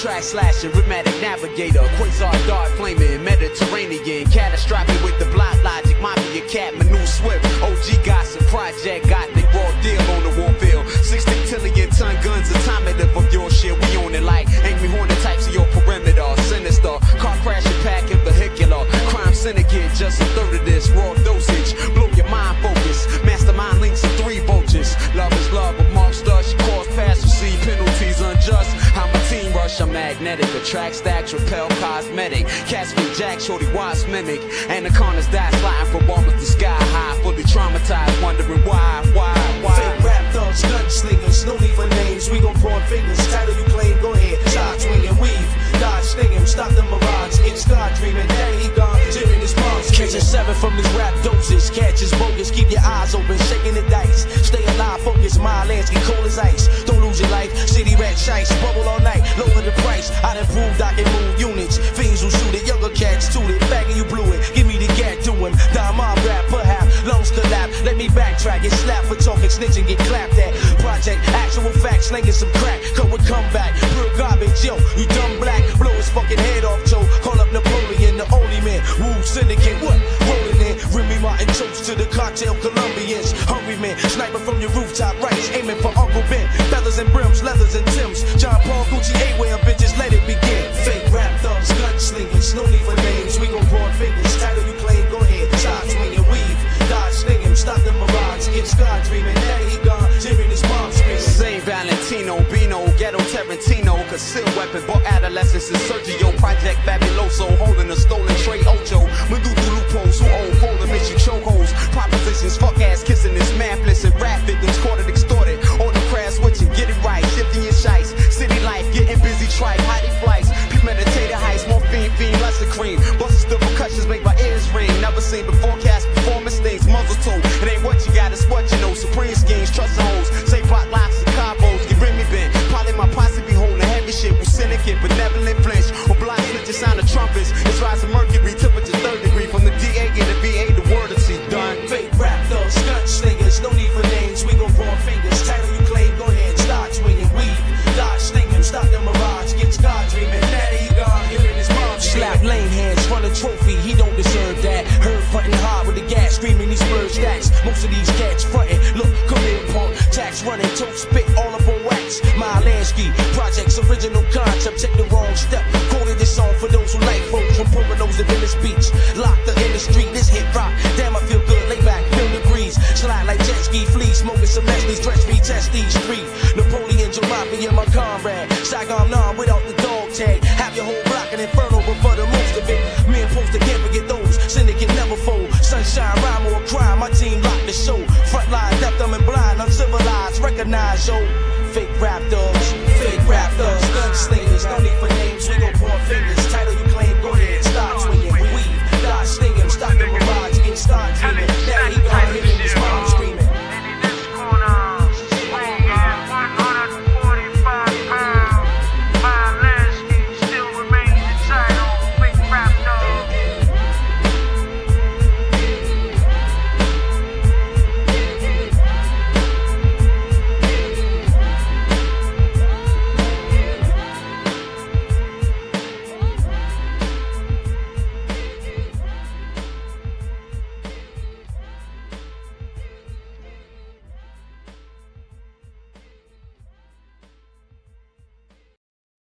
track slashing, rhythmic navigator, quasar dart flaming, Mediterranean, catastrophic with the block logic, mafia cat, Manu Swift, OG gossip, project gothic, raw deal on the war field, 60 trillion ton guns, atomic of your shit, we own it like angry hornet types of your perimeter, sinister, car crashing, packing vehicular, crime syndicate, just a third of this, raw dosage, blow your mind focus, mastermind links and 3 vultures, love is love, but monster, she calls pass, receive penalties unjust, I'm a team rush, I'm magnetic, attract stacks, repel cosmetic, cats from Jack, shorty wise mimic, anacondas die sliding from almost the sky high, fully traumatized, wondering why. Fake rap thugs, gunslingers, no need for names, we gon' point fingers, title you claim, go ahead, side swing and weave, dodge stinging, stop the mirage, it's God dreaming, daddy he gone, tearing his mom's catching 7 from this rap doses, catches bogus, keep your eyes open, shaking the dice, stay alive, focus, my Lansky, cold as ice, don't lose your life, city rat shice, bubble all night, lower the price, I done proved I can move units, fiends who shoot it, younger cats toot it, faggot you blew it, give me the gat to him, die my rap, perhaps, lungs collapse, let me backtrack, get slapped for talking, snitching, get clapped at, project, actual facts, slinging some crack, come with comeback, real garbage, yo, you dumb black, blow his fucking head off, Joe, call up Napoleon, the only man, woo, syndicate, what, rolling in, Remy Martin toast to the cartel Colombians, hungry man, sniper from your rooftop, rights, aiming for Uncle Ben, feathers and brims, leathers and Timbs, John Paul, Gucci, A-Wear, bitches, let it begin, fake rap thugs, gunslingers, no need for names, we gon' point fingers, title you claim, go ahead, side swing and weave, dodge stinging, stop the mirage, it's God dreaming, daddy he gone, tearing his mom's face. Saint Valentino, Bino, Ghetto Tarantino, concealed weapon, but adolescence is Sergio, Project Fabuloso, holding a stolen Trey Ocho, Medusa loopholes, who own folding mission chokeholds, propositions, fuck ass kissing this mapless and rap victims, caught it extorted, on the crash switching, get it right, shifting your shice, city life, getting busy, tripe, hidey flights, premeditated heists, morphine, fiend, lesser cream, buses the percussions make my ears ring, never seen before, cast performance things, muzzle toe, it ain't what you got, it's what you know, supreme schemes, trust the hoes, say block locks and combos, get Remy bent, probably my posse be holding heavy shit, with syndicate, benevolent flinch, or blind snitches sound of trumpets, it's rising mercury, temperature 3rd degree, from the DA and the VA, the word to see done. Fake rap thugs, gunslingers, no need for names, we gon' point fingers, title you claim, go ahead, start swinging, weave, dodge stinging, stop the mirage, gets God dreaming, daddy he gone, hearing his mom slap lame hands, run a trophy, he don't deserve that, heard frontin' hard with the gas, screaming these blurred stacks, most of these cats frontin', look, come in punk, tax running, tote spit, all up on wax, my Lansky, project's original concept, take the wrong step, quoted this song for those who like folks from Poconos to Venice Beach, locked up in the street, this hit rock, damn I feel good, lay back, feel the breeze, slide like jet ski, fleas, smoking some Leslie's, stretch me, test these street, Napoleon, Jalopy, and my comrade, Saigon Nam without the dog tag, have your whole block an inferno, but for the most of it, me and Post can't forget those, syndicate never fold, sunshine, rhyme or a crime, my team lock the show, frontline, deaf, dumb and blind, uncivilized, recognize, yo, fake rap thugs, gunslingers, no need for